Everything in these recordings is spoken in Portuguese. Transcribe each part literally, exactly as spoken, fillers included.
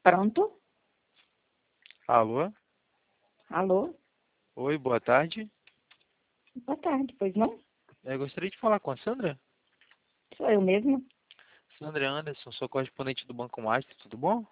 Pronto? Alô? Alô? Oi, boa tarde. Boa tarde, pois não? Eu gostaria de falar com a Sandra. Sou eu mesma. Sandra Anderson, sou correspondente do Banco Master, tudo bom?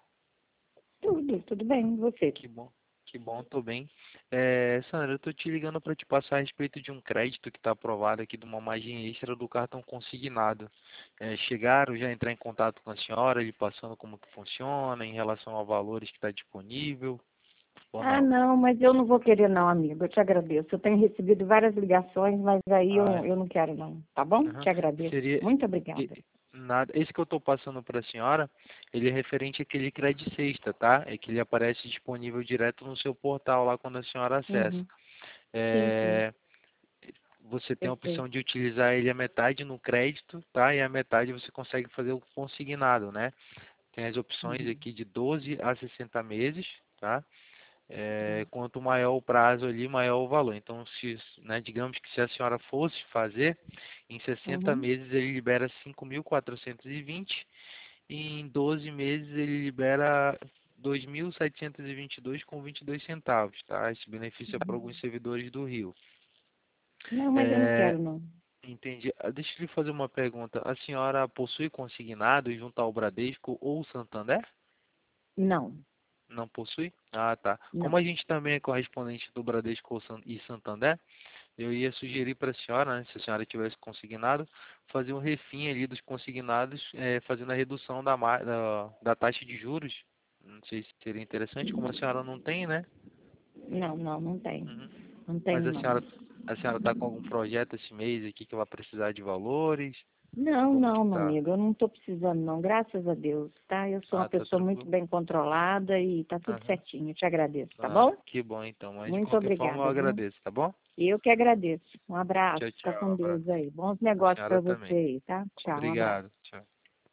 Tudo, tudo bem, e você? Que bom, que bom, tô bem. É, Sandra, eu tô te ligando para te passar a respeito de um crédito que está aprovado aqui de uma margem extra do cartão consignado. É, chegaram já a entrar em contato com a senhora, lhe passando como que funciona, em relação a valores que está disponível, ou Ah, não? não, mas eu não vou querer não, amigo. Eu te agradeço. Eu tenho recebido várias ligações, mas aí eu, Ah, eu não quero não, tá bom? aham. Te agradeço. Seria Muito e- obrigada. nada. Esse que eu estou passando para a senhora, ele é referente àquele crédito sexta, tá? É que ele aparece disponível direto no seu portal lá quando a senhora acessa. Uhum. Sim, sim, É, você tem a eu opção sei. de utilizar ele a metade no crédito, tá? E a metade você consegue fazer o consignado, né? Tem as opções Uhum. aqui de doze a sessenta meses, tá? É, Uhum. quanto maior o prazo ali, maior o valor. Então, se, né, digamos que se a senhora fosse fazer, em sessenta Uhum. meses ele libera cinco mil quatrocentos e vinte e em doze meses ele libera dois mil setecentos e vinte e dois com vinte e dois centavos, tá? Esse benefício é para alguns servidores do Rio. Não, mas eu não É, quero não. entendi. Ah, deixa eu lhe fazer uma pergunta. A senhora possui consignado junto ao Bradesco ou Santander? Não, Não possui? Ah, tá. Como não. a gente também é correspondente do Bradesco ou San- e Santander, eu ia sugerir para a senhora, né, se a senhora tivesse consignado, fazer um refim ali dos consignados, eh, fazendo a redução da, ma- da, da taxa de juros. Não sei se seria interessante, como a senhora não tem, né? Não, não, não tenho. Uhum. Não Mas tenho a não. senhora, a senhora está com algum projeto esse mês aqui que vai precisar de valores? Não, Como que não, meu tá? amigo, eu não estou precisando não, graças a Deus, tá? Eu sou uma Ah, tá pessoa muito tranquilo. bem controlada e tá tudo Aham. certinho, eu te agradeço, tá Ah, bom? que bom então. Mas de Muito qualquer forma eu obrigada, viu? agradeço, tá bom? Eu que agradeço. Um abraço, Tchau, fica tchau. com Abraço. Deus aí. Bons A negócios senhora para você também. aí, tá? Tchau, um abraço. Obrigado. Tchau.